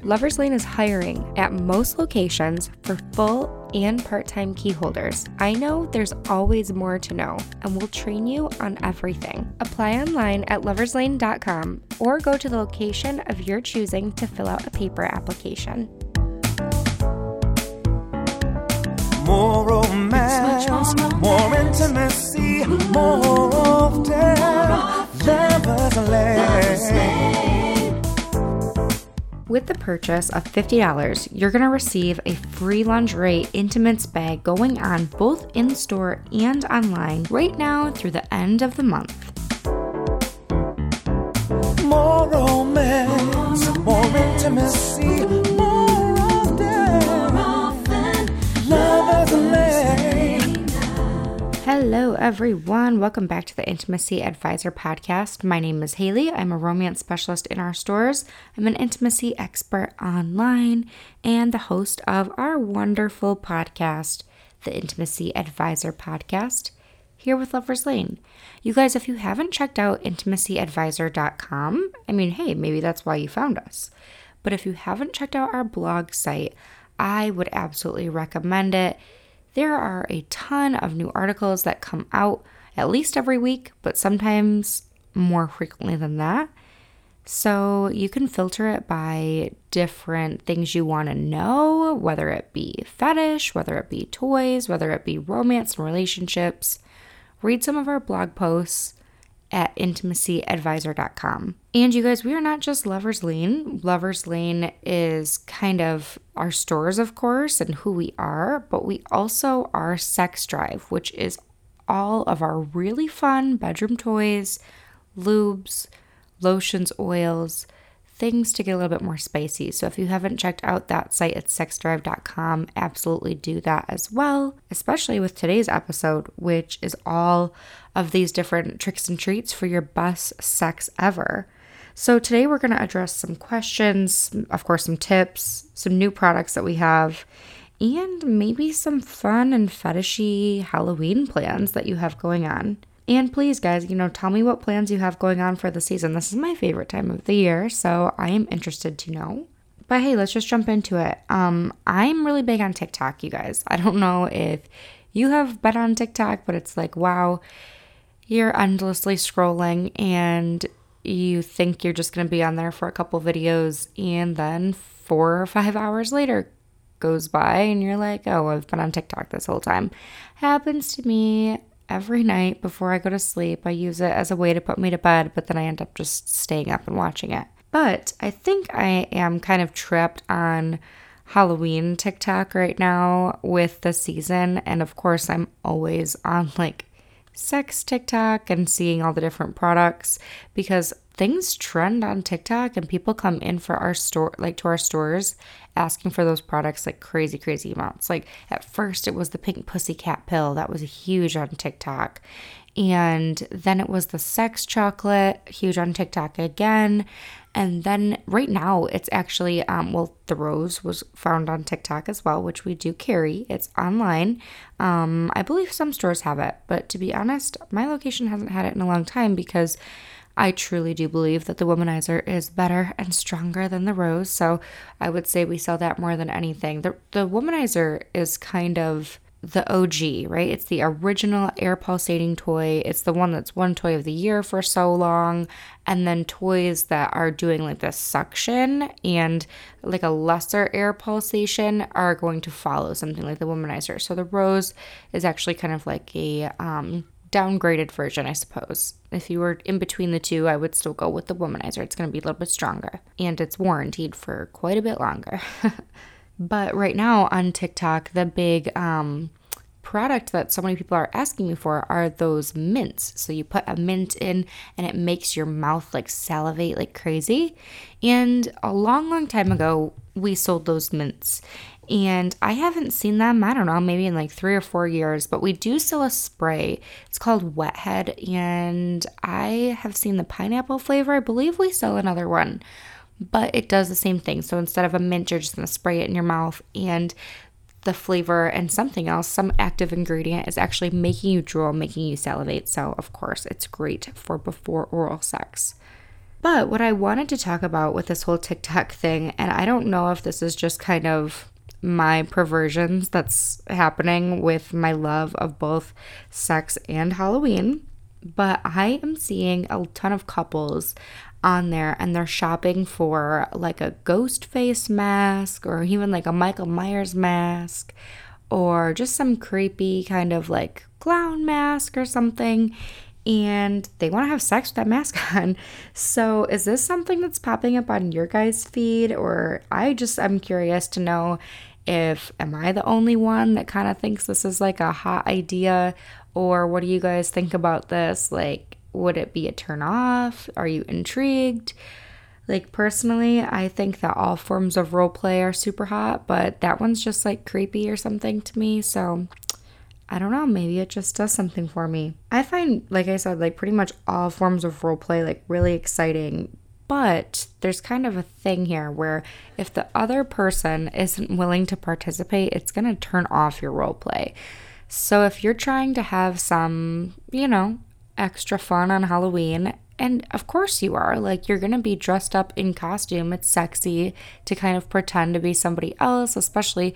Lovers Lane is hiring at most locations for full and part-time key holders. I know there's always more to know, and we'll train you on everything. Apply online at loverslane.com or go to the location of your choosing to fill out a paper application. More romance, more intimacy, more often, Lovers Lane. With the purchase of $50, you're going to receive a free lingerie intimates bag going on both in-store and online right now through the end of the month. More romance, more intimacy, more often, Lovers Lane. Hello everyone, welcome back to the Intimacy Advisor podcast. My name is Haley. I'm a romance specialist in our stores. I'm an intimacy expert online and the host of our wonderful podcast, the Intimacy Advisor podcast, here with Lovers Lane. You guys, if you haven't checked out intimacyadvisor.com, hey, maybe that's why you found us. But if you haven't checked out our blog site, I would absolutely recommend it. There are a ton of new articles that come out at least every week, but sometimes more frequently than that. So you can filter it by different things you want to know, whether it be fetish, whether it be toys, whether it be romance and relationships. Read some of our blog posts at intimacyadvisor.com. And you guys, we are not just Lovers Lane. Lovers Lane is kind of our stores, of course, and who we are, but we also are Sex Drive, which is all of our really fun bedroom toys, lubes, lotions, oils, things to get a little bit more spicy. So if you haven't checked out that site at sexdrive.com, absolutely do that as well, especially with today's episode, which is all of these different tricks and treats for your best sex ever. So today we're going to address some questions, of course, some tips, some new products that we have, and maybe some fun and fetishy Halloween plans that you have going on. And please, guys, tell me what plans you have going on for the season. This is my favorite time of the year, so I am interested to know. But hey, let's just jump into it. I'm really big on TikTok, you guys. I don't know if you have been on TikTok, but it's like, wow, you're endlessly scrolling and you think you're just going to be on there for a couple videos, and then 4 or 5 hours later goes by and you're like, oh, I've been on TikTok this whole time. Happens to me every night before I go to sleep. I use it as a way to put me to bed, but then I end up just staying up and watching it. But I think I am kind of trapped on Halloween TikTok right now with the season. And of course, I'm always on sex TikTok and seeing all the different products because things trend on TikTok and people come in for our store, to our stores asking for those products crazy amounts. At first it was the pink pussycat pill that was huge on TikTok. And then it was the sex chocolate, huge on TikTok again. And then right now it's actually, the rose was found on TikTok as well, which we do carry. It's online. I believe some stores have it, but to be honest, my location hasn't had it in a long time because I truly do believe that the Womanizer is better and stronger than the Rose. So I would say we sell that more than anything. The Womanizer is kind of the OG, right? It's the original air pulsating toy. It's the one that's won toy of the year for so long. And then toys that are doing this suction and a lesser air pulsation are going to follow something like the Womanizer. So the Rose is actually kind of like a downgraded version, I suppose. If you were in between the two, I would still go with the Womanizer. It's going to be a little bit stronger and it's warranted for quite a bit longer. But right now on TikTok, the big product that so many people are asking me for are those mints. So you put a mint in and it makes your mouth salivate like crazy. And a long time ago, we sold those mints. And I haven't seen them, I don't know, maybe in 3 or 4 years, but we do sell a spray. It's called Wet Head, and I have seen the pineapple flavor. I believe we sell another one, but it does the same thing. So instead of a mint, you're just going to spray it in your mouth, and the flavor and something else, some active ingredient, is actually making you drool, making you salivate. So, of course, it's great for before oral sex. But what I wanted to talk about with this whole TikTok thing, and I don't know if this is just kind of my perversions that's happening with my love of both sex and Halloween, but I am seeing a ton of couples on there and they're shopping for like a ghost face mask or even like a Michael Myers mask or just some creepy kind of like clown mask or something. And they want to have sex with that mask on. So is this something that's popping up on your guys' feed? Or I'm curious to know if, am I the only one that kind of thinks this is like a hot idea? Or what do you guys think about this? Like, would it be a turn off? Are you intrigued? Like, personally, I think that all forms of role play are super hot, but that one's just like creepy or something to me. So I don't know, maybe it just does something for me. I find, like I said, like pretty much all forms of role play like really exciting, but there's kind of a thing here where if the other person isn't willing to participate, it's going to turn off your role play. So if you're trying to have some, extra fun on Halloween, and of course you are, like you're going to be dressed up in costume, it's sexy to kind of pretend to be somebody else, especially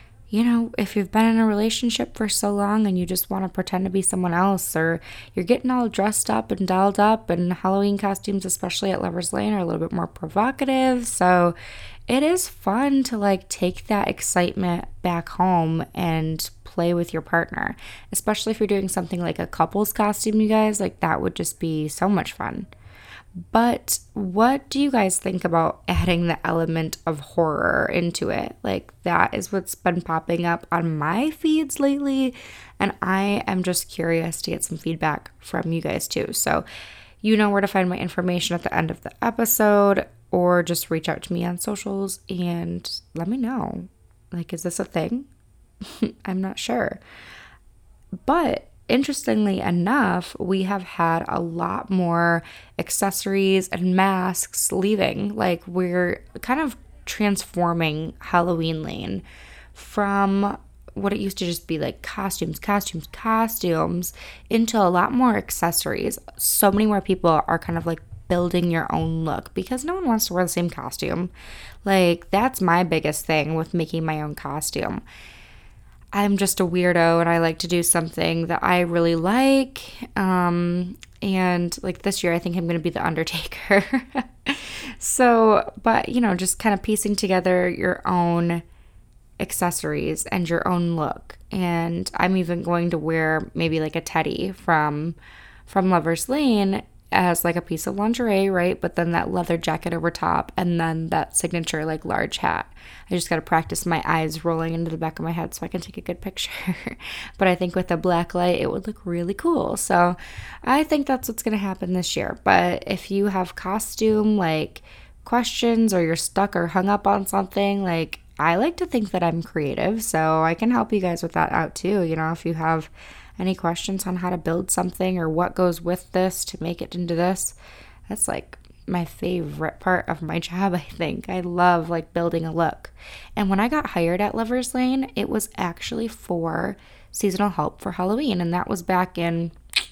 if you've been in a relationship for so long and you just want to pretend to be someone else, or you're getting all dressed up and dolled up, and Halloween costumes, especially at Lover's Lane, are a little bit more provocative. So it is fun to like take that excitement back home and play with your partner, especially if you're doing something like a couple's costume, you guys. Like that would just be so much fun. But what do you guys think about adding the element of horror into it? Like that is what's been popping up on my feeds lately, and I am just curious to get some feedback from you guys too. So you know where to find my information at the end of the episode, or just reach out to me on socials and let me know. Like, is this a thing? I'm not sure. But interestingly enough, we have had a lot more accessories and masks leaving. Like we're kind of transforming Halloween Lane from what it used to just be like costumes into a lot more accessories. So many more people are kind of like building your own look because no one wants to wear the same costume. Like that's my biggest thing with making my own costume. I'm just a weirdo and I like to do something that I really like. And like this year, I think I'm going to be the Undertaker. So, but just kind of piecing together your own accessories and your own look. And I'm even going to wear maybe like a teddy from Lover's Lane as like a piece of lingerie, right? But then that leather jacket over top and then that signature like large hat. I just got to practice my eyes rolling into the back of my head so I can take a good picture. But I think with a black light, it would look really cool. So I think that's what's going to happen this year. But if you have costume like questions or you're stuck or hung up on something, like I like to think that I'm creative. So I can help you guys with that out too. If you have any questions on how to build something or what goes with this to make it into this, that's like my favorite part of my job, I think. I love like building a look. And when I got hired at Lover's Lane, it was actually for seasonal help for Halloween. And that was back in,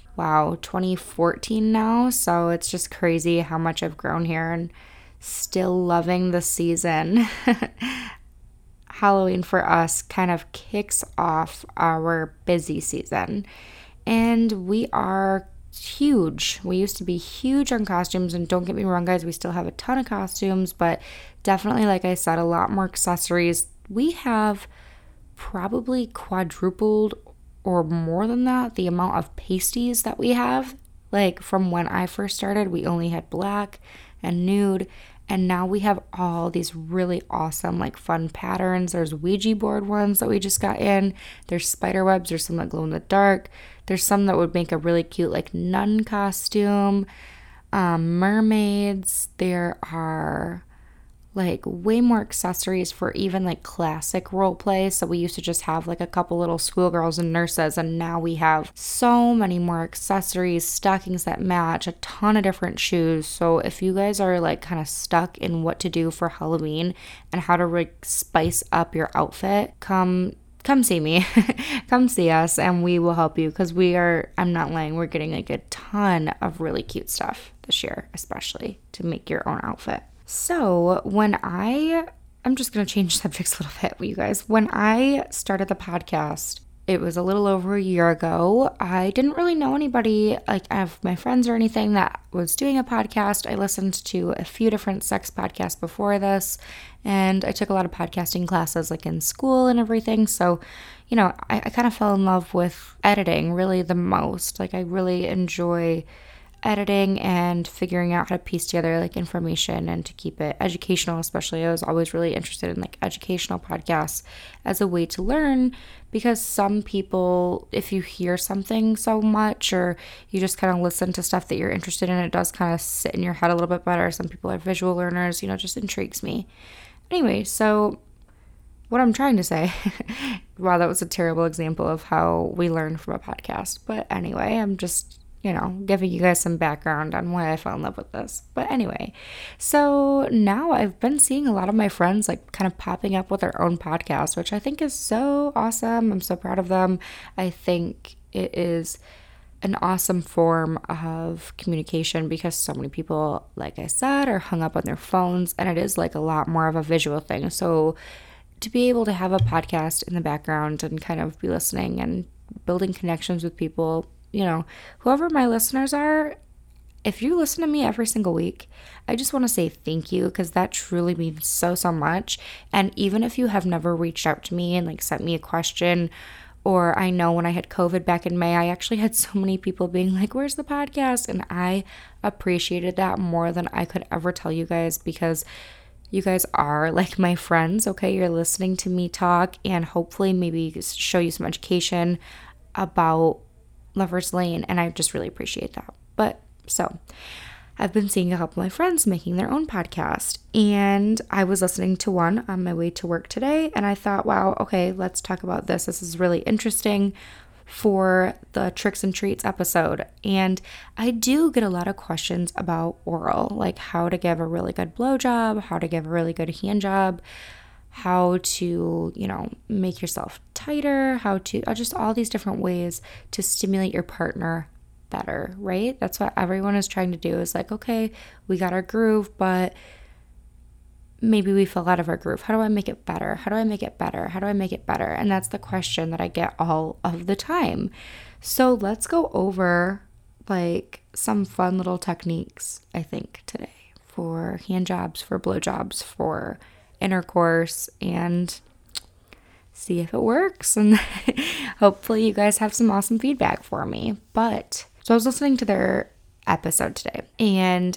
2014 now. So it's just crazy how much I've grown here and still loving the season. Halloween for us kind of kicks off our busy season, and we are huge. We used to be huge on costumes, and don't get me wrong, guys, we still have a ton of costumes, but definitely, like I said, a lot more accessories. We have probably quadrupled or more than that the amount of pasties that we have. Like from when I first started, we only had black and nude. And now we have all these really awesome, like fun patterns. There's Ouija board ones that we just got in. There's spider webs. There's some that glow in the dark. There's some that would make a really cute, like nun costume. Mermaids. There are like way more accessories for even like classic role play. So we used to just have like a couple little schoolgirls and nurses, and now we have so many more accessories, stockings that match, a ton of different shoes. So if you guys are like kind of stuck in what to do for Halloween and how to like spice up your outfit, come see me. Come see us and we will help you, because I'm not lying, we're getting like a ton of really cute stuff this year, especially to make your own outfit. So I'm just going to change subjects a little bit with you guys. When I started the podcast, it was a little over a year ago. I didn't really know anybody, like I have my friends or anything that was doing a podcast. I listened to a few different sex podcasts before this, and I took a lot of podcasting classes like in school and everything. So, I kind of fell in love with editing really the most. Like I really enjoy editing and figuring out how to piece together like information and to keep it educational. Especially I was always really interested in like educational podcasts as a way to learn, because some people, if you hear something so much or you just kind of listen to stuff that you're interested in, it does kind of sit in your head a little bit better. Some people are visual learners, just intrigues me. Anyway, so what I'm trying to say, wow, that was a terrible example of how we learn from a podcast. But anyway, I'm just giving you guys some background on why I fell in love with this. But anyway, so now I've been seeing a lot of my friends like kind of popping up with their own podcast, which I think is so awesome. I'm so proud of them. I think it is an awesome form of communication because so many people, like I said, are hung up on their phones, and it is like a lot more of a visual thing. So to be able to have a podcast in the background and kind of be listening and building connections with people, whoever my listeners are, if you listen to me every single week, I just want to say thank you, because that truly means so much. And even if you have never reached out to me and like sent me a question, or I know when I had COVID back in May, I actually had so many people being like, where's the podcast? And I appreciated that more than I could ever tell you guys, because you guys are like my friends, okay? You're listening to me talk and hopefully maybe show you some education about Lover's Lane, and I just really appreciate that. But so I've been seeing a couple of my friends making their own podcast, and I was listening to one on my way to work today, and I thought, wow, okay, let's talk about this. This is really interesting for the Tricks and Treats episode. And I do get a lot of questions about oral, like how to give a really good blowjob, how to give a really good hand job, how to, make yourself tighter, how to just all these different ways to stimulate your partner better, right? That's what everyone is trying to do, is like, okay, we got our groove, but maybe we fell out of our groove. How do I make it better? How do I make it better? How do I make it better? And that's the question that I get all of the time. So let's go over like some fun little techniques, I think, today for hand jobs, for blowjobs, for intercourse, and see if it works. And hopefully you guys have some awesome feedback for me. But so I was listening to their episode today, and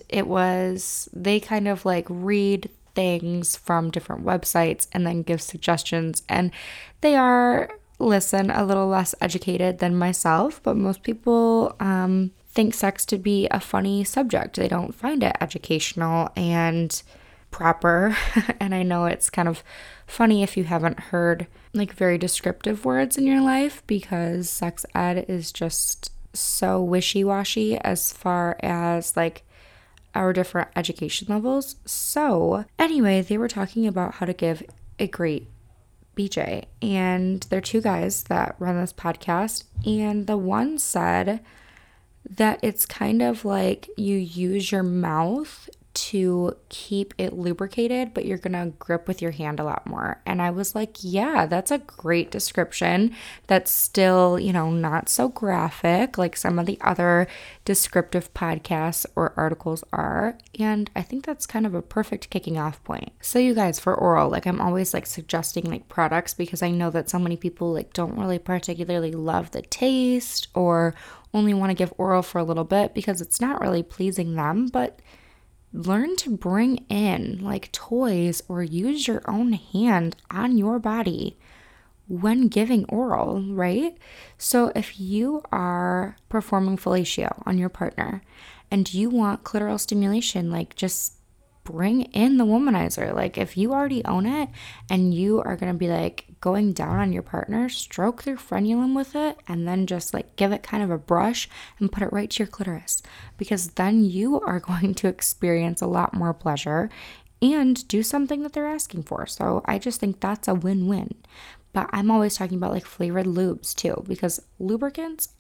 they kind of like read things from different websites and then give suggestions, and they are, a little less educated than myself, but most people think sex to be a funny subject. They don't find it educational and proper. And I know it's kind of funny if you haven't heard like very descriptive words in your life, because sex ed is just so wishy-washy as far as like our different education levels. So anyway, they were talking about how to give a great BJ, and they're two guys that run this podcast, and the one said that it's kind of like you use your mouth to keep it lubricated, but you're gonna grip with your hand a lot more. And I was like, yeah, that's a great description. That's still, not so graphic like some of the other descriptive podcasts or articles are. And I think that's kind of a perfect kicking off point. So you guys, for oral, like I'm always like suggesting like products, because I know that so many people like don't really particularly love the taste or only want to give oral for a little bit because it's not really pleasing them. But learn to bring in like toys or use your own hand on your body when giving oral, right? So if you are performing fellatio on your partner and you want clitoral stimulation, like just bring in the womanizer. Like if you already own it and you are going to be like going down on your partner, stroke their frenulum with it and then just like give it kind of a brush and put it right to your clitoris, because then you are going to experience a lot more pleasure and do something that they're asking for. So I just think that's a win-win. But I'm always talking about like flavored lubes too, because lubricants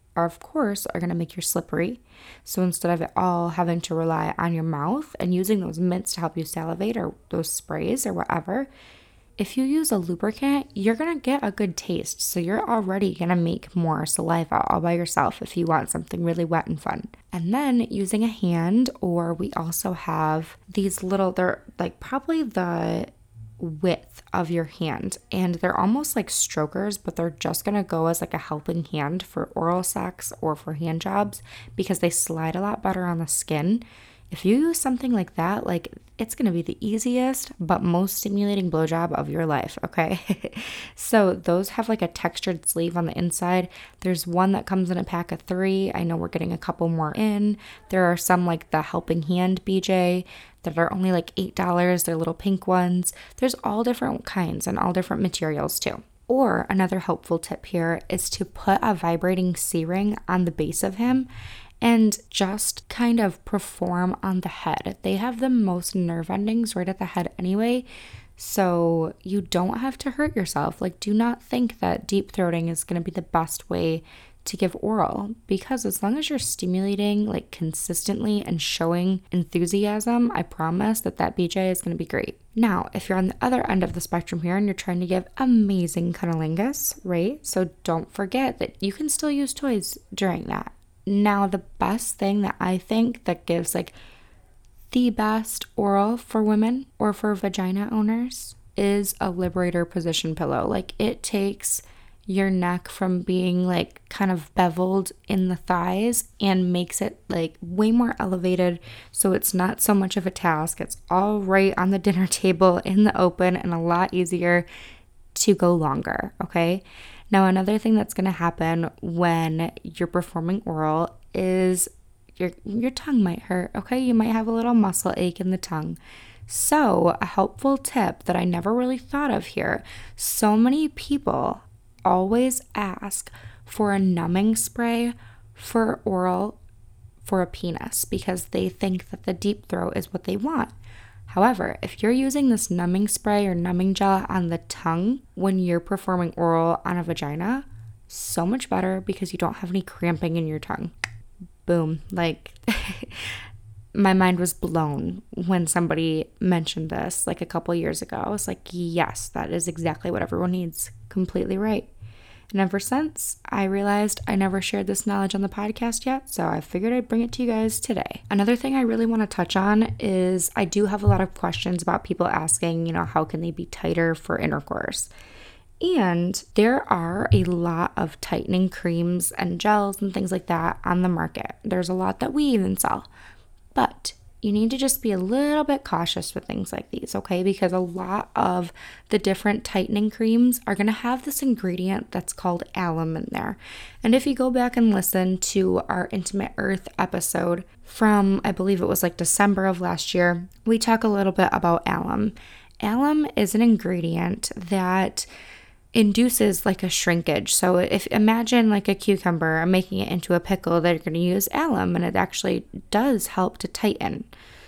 of course, are going to make you slippery. So instead of it all having to rely on your mouth and using those mints to help you salivate or those sprays or whatever, if you use a lubricant, you're going to get a good taste. So you're already going to make more saliva all by yourself if you want something really wet and fun. And then using a hand, or we also have these little, they're like probably the width of your hand, and they're almost like strokers, but they're just going to go as like a helping hand for oral sex or for hand jobs because they slide a lot better on the skin. If you use something like that, like it's going to be the easiest but most stimulating blowjob of your life, okay? So those have like a textured sleeve on the inside. There's one that comes in a pack of 3. I know we're getting a couple more in. There are some like the helping hand BJ that are only like $8. They're little pink ones. There's all different kinds and all different materials too. Or another helpful tip here is to put a vibrating C-ring on the base of him and just kind of perform on the head. They have the most nerve endings right at the head anyway, so you don't have to hurt yourself. Like, do not think that deep throating is going to be the best way to give oral, because as long as you're stimulating like consistently and showing enthusiasm, I promise that BJ is going to be great. Now, if you're on the other end of the spectrum here and you're trying to give amazing cunnilingus, right? So don't forget that you can still use toys during that. Now, the best thing that I think that gives like the best oral for women or for vagina owners is a Liberator position pillow. Like, it takes your neck from being like kind of beveled in the thighs and makes it like way more elevated, so it's not so much of a task. It's all right on the dinner table in the open and a lot easier to go longer, okay? Now, another thing that's going to happen when you're performing oral is your tongue might hurt, okay? You might have a little muscle ache in the tongue. So a helpful tip that I never really thought of here, so many people always ask for a numbing spray for oral for a penis because they think that the deep throat is what they want. However, if you're using this numbing spray or numbing gel on the tongue when you're performing oral on a vagina, so much better because you don't have any cramping in your tongue. Boom. Like, my mind was blown when somebody mentioned this like a couple years ago. I was like, yes, that is exactly what everyone needs. Completely right. And ever since, I realized I never shared this knowledge on the podcast yet, so I figured I'd bring it to you guys today. Another thing I really want to touch on is I do have a lot of questions about people asking, how can they be tighter for intercourse? And there are a lot of tightening creams and gels and things like that on the market. There's a lot that we even sell. But you need to just be a little bit cautious with things like these, okay? Because a lot of the different tightening creams are going to have this ingredient that's called alum in there. And if you go back and listen to our Intimate Earth episode from, I believe it was like December of last year, we talk a little bit about alum. Alum is an ingredient that induces like a shrinkage. So if imagine like a cucumber and making it into a pickle, they're going to use alum, and it actually does help to tighten.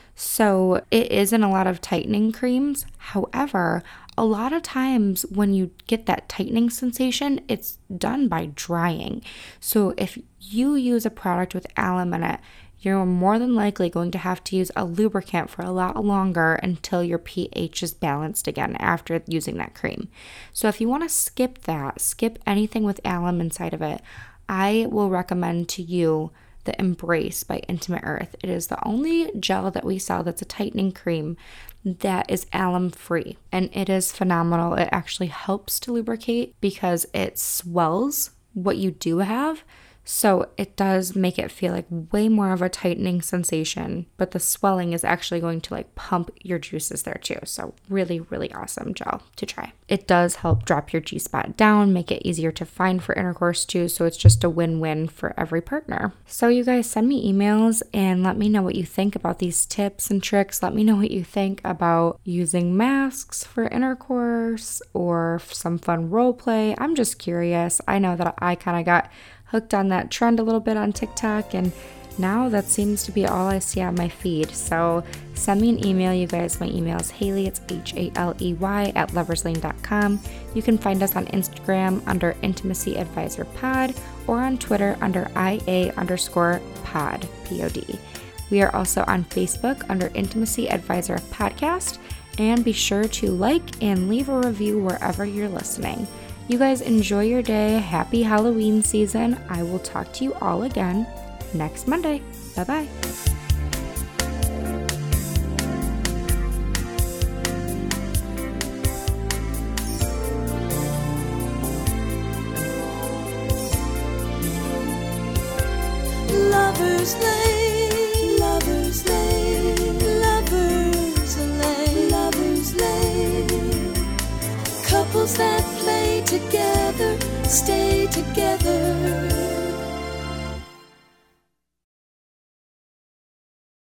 So it is in a lot of tightening creams. However, a lot of times when you get that tightening sensation, it's done by drying. So if you use a product with alum in it, you're more than likely going to have to use a lubricant for a lot longer until your pH is balanced again after using that cream. So if you want to skip anything with alum inside of it, I will recommend to you the Embrace by Intimate Earth. It is the only gel that we sell that's a tightening cream that is alum free, and it is phenomenal. It actually helps to lubricate because it swells what you do have. So it does make it feel like way more of a tightening sensation, but the swelling is actually going to like pump your juices there too. So really, really awesome gel to try. It does help drop your G-spot down, make it easier to find for intercourse too. So it's just a win-win for every partner. So you guys send me emails and let me know what you think about these tips and tricks. Let me know what you think about using masks for intercourse or some fun role play. I'm just curious. I know that I kind of got hooked on that trend a little bit on TikTok, and now that seems to be all I see on my feed. So send me an email, you guys. My email is Haley, it's Haley @loverslane.com. You can find us on Instagram under Intimacy Advisor Pod or on Twitter under IA_pod, POD. We are also on Facebook under Intimacy Advisor Podcast, and be sure to like and leave a review wherever you're listening. You guys enjoy your day. Happy Halloween season. I will talk to you all again next Monday. Bye-bye. Lover's Lane, Lover's Lane, Lover's Lane, Lover's Lane. Couples that play together, stay together.